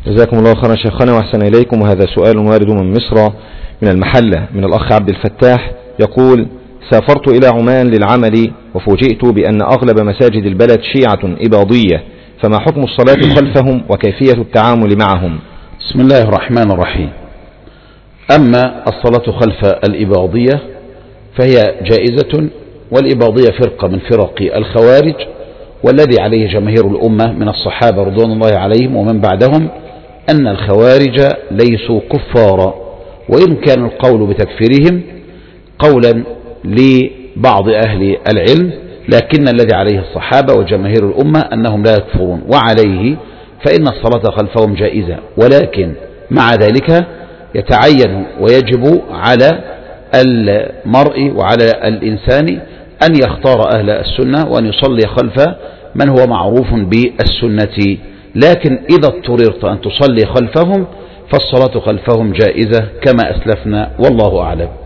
جزاكم الله خيرا شيخنا وأحسن إليكم. وهذا سؤال وارد من مصر من المحلة من الأخ عبد الفتاح، يقول: سافرت إلى عمان للعمل وفوجئت بأن أغلب مساجد البلد شيعة إباضية، فما حكم الصلاة خلفهم وكيفية التعامل معهم؟ بسم الله الرحمن الرحيم. أما الصلاة خلف الإباضية فهي جائزة، والإباضية فرقة من فرق الخوارج، والذي عليه جماهير الأمة من الصحابة رضوان الله عليهم ومن بعدهم أن الخوارج ليسوا كفارا، وإن كان القول بتكفيرهم قولا لبعض أهل العلم، لكن الذي عليه الصحابة وجماهير الأمة أنهم لا يكفرون، وعليه فإن الصلاة خلفهم جائزة، ولكن مع ذلك يتعين ويجب على المرء وعلى الإنسان أن يختار أهل السنة وأن يصلي خلف من هو معروف بالسنة، لكن إذا اضطررت أن تصلي خلفهم فالصلاة خلفهم جائزة كما أسلفنا، والله أعلم.